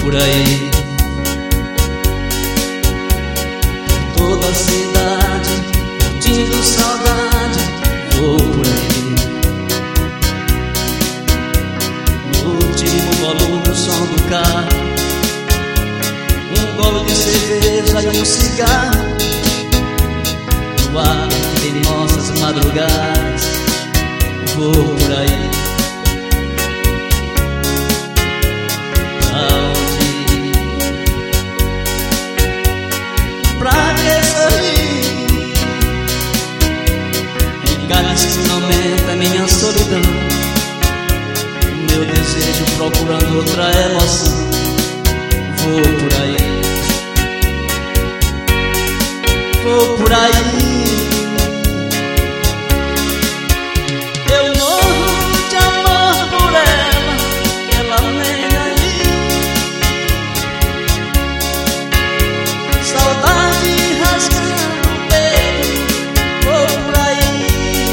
por aí, toda a cidade, curtindo saudade, vou por aí. No último volume o som do carro, um gole de cerveja e um cigarro, no ar de nossas madrugadas, vou por aí. Pra que sorrir? Enganes que não aumenta minha solidão, meu desejo procurando outra emoção, vou por aí, vou por aí. Eu morro de amor por ela, ela nem aí. Saudade rasgando o peito, vou por aí.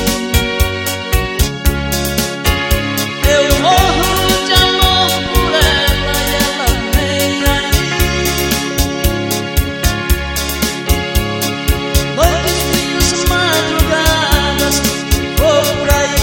Eu morro de amor por ela e ela nem aí. Noites frias, madrugadas, vou por aí.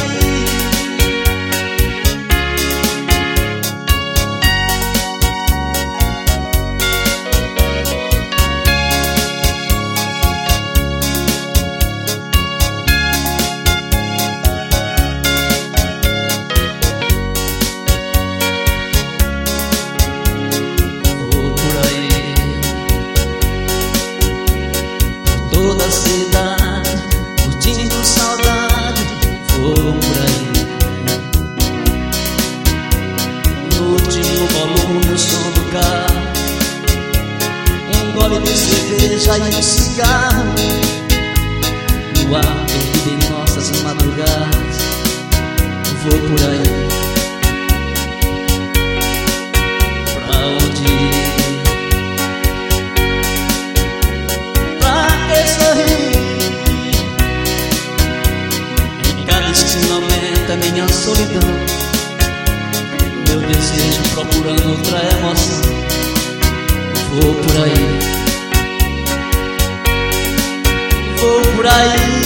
Toda a cidade, curtindo saudade, vou por aí. No último volume o som do carro, um gole de cerveja e um cigarro, no ar perdido em nossas madrugadas, vou por aí. Pra onde ir? Que não aumenta minha solidão, meu desejo procurando outra emoção, vou por aí, vou por aí.